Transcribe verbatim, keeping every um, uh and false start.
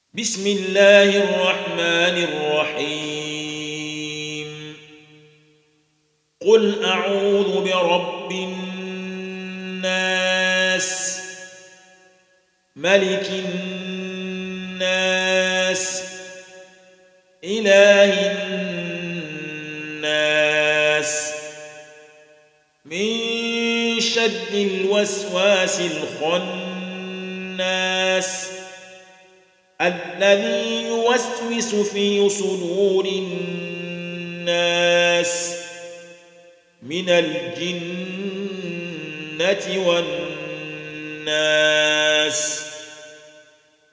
بسم الله الرحمن الرحيم قل أعوذ برب الناس ملك الناس إله الناس من شر الوسواس الخناس الذي يوسوس في صدور الناس من الجنة والناس